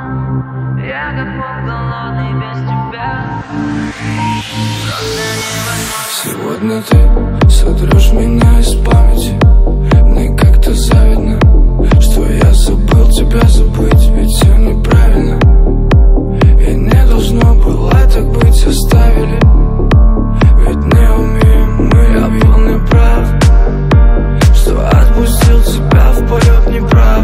Я как волк голодный без тебя. Сегодня ты сотрешь меня из памяти. Мне как-то завидно, что я забыл тебя забыть, ведь все неправильно. И не должно было так быть, оставили. Ведь не умеем мы, я был неправ, что отпустил тебя в полет неправ.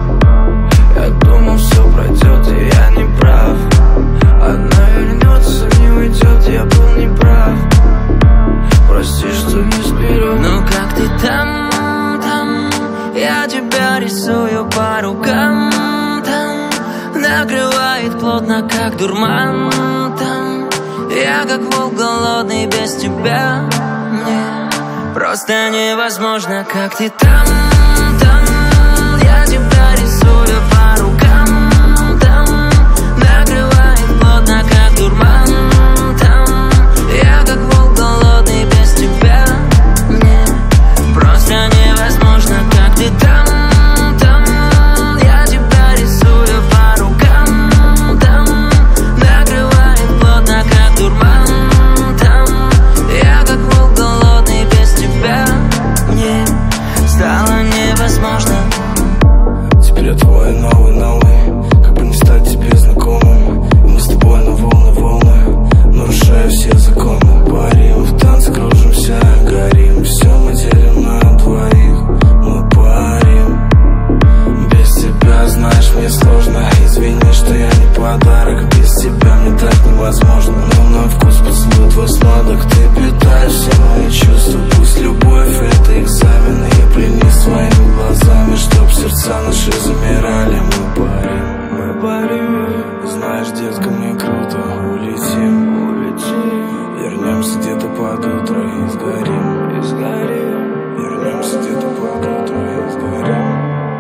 Я думал, все пройдет, и я не прав. Она вернется, не уйдет, я был неправ. Прости, что не сберу. Ну как ты там, там? Я тебя рисую по рукам, там. Накрывает плотно, как дурман, там. Я как волк голодный без тебя. Мне просто невозможно, как ты там, там. Я тебя рисую по рукам, там. Накрывает плотно, как дурман, там. Я как волк голодный без тебя. Мне просто невозможно, как ты там, там. Я тебя рисую по рукам, там. Накрывает плотно, как дурман, там. Я как волк голодный без тебя. Мне стало невозможно. Теперь я твой новый, как бы не стать тебе знакомым. И мы с тобой на волны, нарушая все законы. Парим в танце, кружимся, горим. Все мы делим на двоих, мы парим. Без тебя, знаешь, мне сложно. Извини, что я не подарок. Без тебя мне так невозможно. Но на вкус поцелуй твой сладок. Ты питаешь все мои чувства. Пусть любовь это экзамен. И пленись своими глазами, чтоб сердца наши замирали. Мы парим. Знаешь, детка, мне круто. Улетим, вернемся где-то под утро и сгорим. Вернемся где-то под утро и сгорим.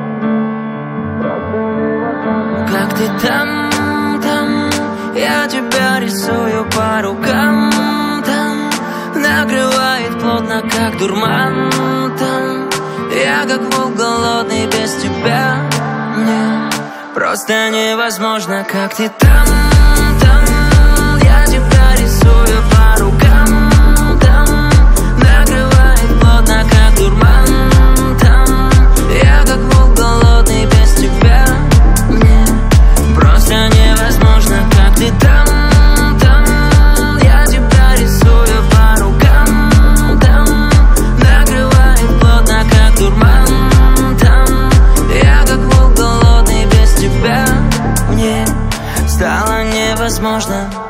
Как ты там, там? Я тебя рисую по рукам, там. Накрывает плотно, как дурман, там. Я как волк голодный без тебя. Мне просто невозможно, как ты там, там. Я тебя рисую по рукам, там. Накрывает плотно, как дурман, там. Я как волк голодный без тебя. Мне просто невозможно, как ты там, там. Я тебя рисую по рукам, там. Накрывает плотно, как дурман, там. Я как волк голодный без тебя. Мне стало невозможно.